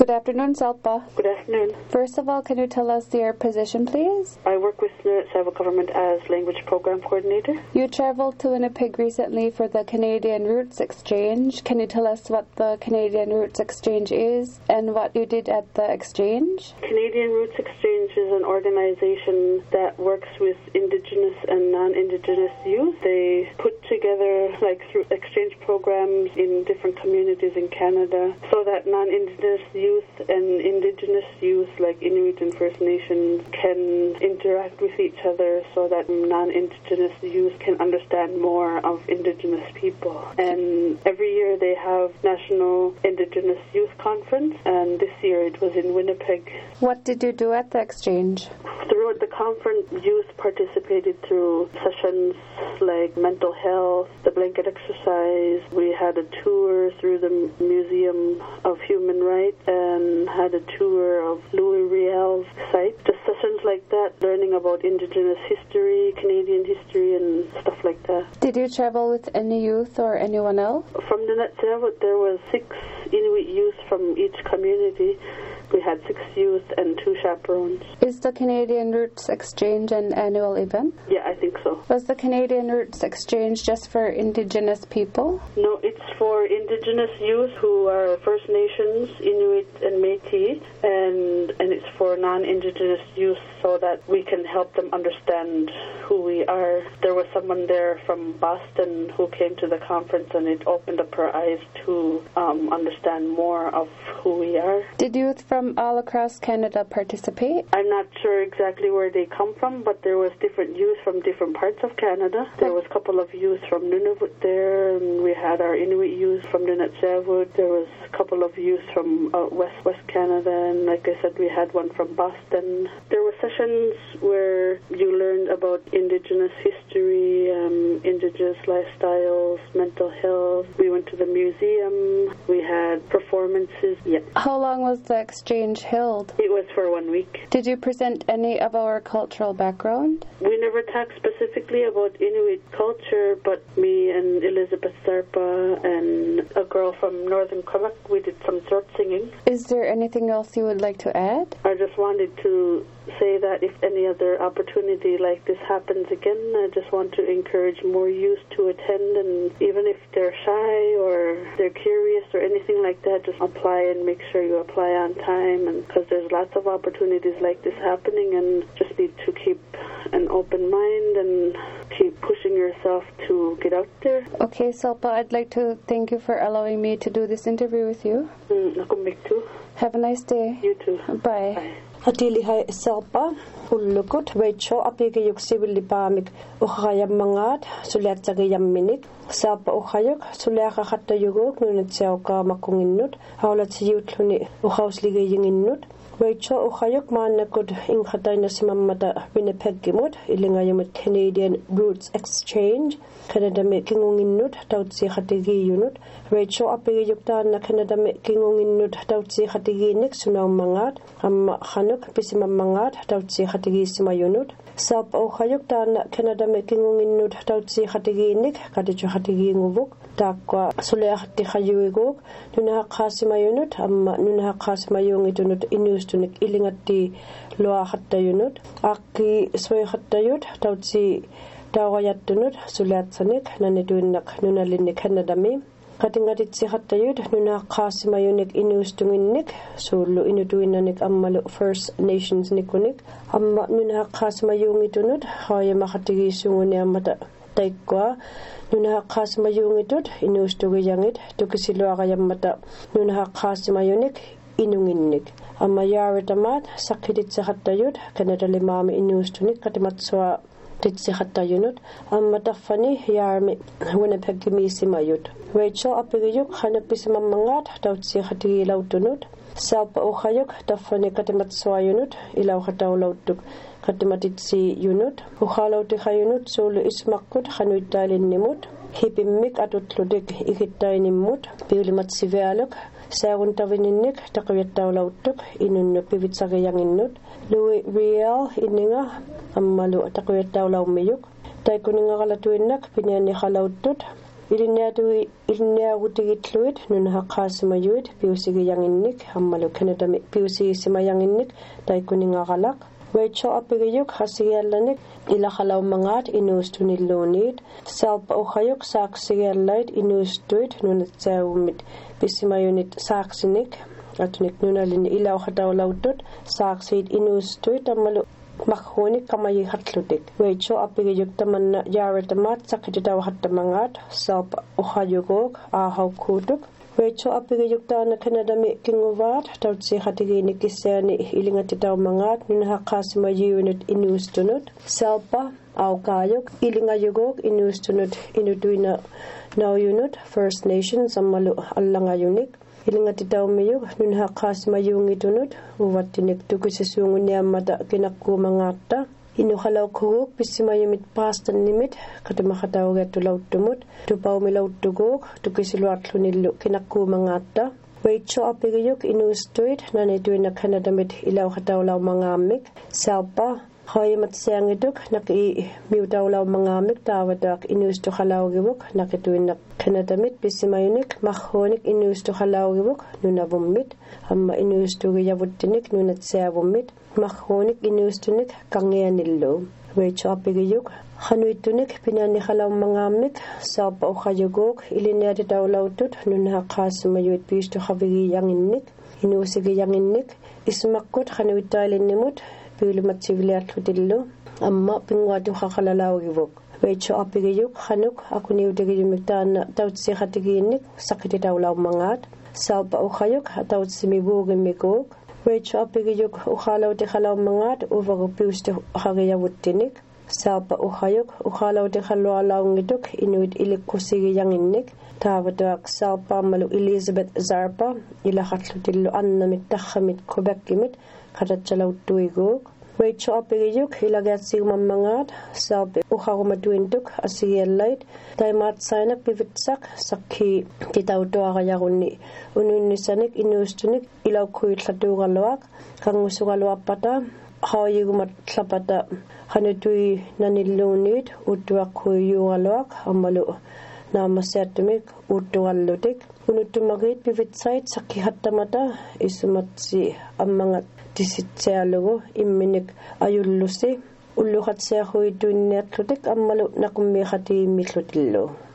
Good afternoon, Salpa. Good afternoon. First of all, can you tell us your position, please? I work with the Saval Government as Language Program Coordinator. You traveled to Winnipeg recently for the Canadian Roots Exchange. Can you tell us what the Canadian Roots Exchange is and what you did at the exchange? Canadian Roots Exchange is an organization that works with Indigenous and non-Indigenous youth. They put together, through exchange programs in different communities in Canada so that non-Indigenous youth and Indigenous youth, like Inuit and First Nations, can interact with each other so that non-Indigenous youth can understand more of Indigenous people. And every year they have National Indigenous Youth Conference, and this year it was in Winnipeg. What did you do at the exchange? Throughout the conference, youth participated through sessions like mental health, the blanket exercise. We had a tour through the Museum of Human Rights and had a tour of Louis Riel's site. Just sessions like that, learning about Indigenous history, Canadian history, and stuff like that. Did you travel with any youth or anyone else? From the Nunavut, there was 6 Inuit youth from each community. We had 6 youth and 2 chaperones. Is the Canadian Roots Exchange an annual event? Yeah, I think so. Was the Canadian Roots Exchange just for Indigenous people? No, it's for Indigenous youth who are First Nations, Inuit, and Métis, and it's for non-Indigenous youth so that we can help them understand who we are. There was someone there from Boston who came to the conference, and it opened up her eyes to understand more of who we are. Did youth from all across Canada participate? I'm not sure exactly where they come from, but there was different youth from different parts of Canada. There was a couple of youth from Nunavut there, and we had our Inuit youth from Nunavut. There was a couple of youth from West Canada, and like I said, we had one from Boston. There were sessions where you learned about Indigenous history, Indigenous lifestyles, mental health. We went to the museum. We had performances. Yeah. How long was the exchange held? It was for 1 week. Did you present any of our cultural background? We never talked specifically about Inuit culture, but me and Elizabeth Zarpa and a girl from Northern Quebec, we did some throat singing. Is there anything else you would like to add? I just wanted to say that if any other opportunity like this happens again, I just want to encourage more youth to attend, and even if they're shy or they're curious or anything like that, just apply and make sure you apply on time, and because there's lots of opportunities like this happening, and just need to keep an open mind and keep pushing yourself to get out there. Okay, Salpa, I'd like to thank you for allowing me to do this interview with you. Have a nice day. You too. Bye. Bye. Hatili hai Salpa Ulukut Rachel apike yuk civil pamik uhayam mangat sulat sagayam minik Salpa uhayuk sulaka hatta yugok nunat ka makunginnut hawlat siyutluni uhauslige yinginnut Rachel uhayuk manakut inkhatay na simamata Winnipeg gimut ilingayamut Canadian Roots Exchange Canada me kingunginnut tautsi khatigi yunut Rachel apige yuktan na Canada me kingunginnut tautsi khatigi nik sunaw mangat amma khanuk pisimamangat tautsi khatigi simayunut Salpa uhayuk tan na Canada me kingunginnut tautsi khatigi nik kadichu khatigi nguvuk takwa sulehati khayuigok nuna khasimayunut amma nuna khasimayungitunut inustunik ilingati loa khattayunut akki soy khattayut tautsi tawayattunut sulatsanik nanetuinnak nunalinnik Canada-mi katingatitsi khattayut nuna khasimayunik inustunginnik sulu inutuinanik ammalu First Nations nikunik amma nuna khasimayungitunut hayama khatigisunguni ammata taikwa nuna khasimayungitut inustugiyangit tukisiluaqayammata nuna khasimayunik inunginnik amma yaritamat sakkititsi khattayut Canada-limami inustunik katimatsua titsikhattayunut amma taffani yarmi Winnipeg gimisimayut Rachel apigiyuk hanapisimamangat tautsikhatigilautunut Salpa uhayuk taffani katimatsuayunut ilauhatawlautuk katimatitsi yunut uhalautikayunut sulu ismakkut hanuittailinimut hipimmik atutludik ikittainimmut piulimatsivialuk saaguntavininnik taqiyattawlauttuk inunnu pivitsaqiyanginnut Louis Riel inninga ammalu taqiyattawlaummiyuk taikuningagalatuinnak piniani khalautut Iliniagutigitluit nunahaqaasimayuit piusigiyanginnik ammalu Canada piusisimayanginnik taikuningagalaq Wecho apigayuk hasigiallanik ilaqalaumangaat inuustunilluuniit salpa uqayuk saaksigiallait inuustuit nunatsiagummit pissimayunit saaksinik atunik nunalini ilauqataulautut saaksiit inuustuit ammalu Makhunik kamayi hatlutik. Wecho apigayuk tamanna yaaratamat sakititawhattamangaat salpa uqayuguk aahaukuutuk. Wecho apigayuk taana Canadami kinguvaat tautsi hatigiinik kissaani ilingatitaumangaat nunahaqaasimayuunut inuustunut. Salpa aukaayuk ilingayuguk inuustunut inutuina nauyunut First Nations ammalu allangayunik. Ilingatitaumiyuk nunahaqaasimayuungitunut uvattinik tukisisuunguniammata kinakkuumangaatta inuqalauquguk pissimayumit paastannimit katamaqataugatulauttumut tupaumilauttuguk tukisiluarlunillu kinakkuumangaatta Wecho apigayuk inuustuit nanituina Canadamit ilauqataulaumangaamik salpa Hoimatsiangituk naki miutaulaumangaamik taavataaq inuustuqalaugivuk nakituina Canadamit pissimayunik mahhuunik inuustuqalaugivuk nunavummit amma inuustugiyavuttinik nunatsiavummit mahhuunik inuustunik kangianillu Wecho apigayuk Hanuitunik pinaniqalaumangaamik salpa uqayuguk iliniatitaulautut nunahaqaasimayuit piistuqavigiyanginnik inuusigiyanginnik ismaqqut hanuittaalinimut piulumatsiviliarlutillu amma pinguatuqaqalalauгивук Wecho apigayuk hanuk akuniutigiyumik taana tautsiqatigiinnik saqititaulaumangaat salpa uqayuk tautsimivuugimikuuk Wecho apigayuk uqalautiqalaumangaat uvagupiustu haqiyavuttinik salpa uqayuk uqalautiqallualaungituk inuit ilikkusigiyanginnik taavatuaq salpa ammalu Elizabeth Zarpa ilaqarlutillu annamit tarramit kubakkimit qatatsalautuiguuk Wecho apigayuk ilagaatsigumammangaat salpa uqarumatuintuk asigiallait taimaatsainak pivitsaq sakki titautuaqajarunni ununnisanik inuustunik ilaukkuillatuuqaluaq qangusuqaluarpata haayigumat tlapata hanutui nanilluuniit uttuaqquiyuuqaluaq ammalu naamassiattumik uttuqallutik unuttumagiit pivitsait sakkihattamata isumatsi ammangat tisitsialugu imminik ajullusi ulluqatsiaquituinniatlutik ammalu naqummiqatiimmillutillu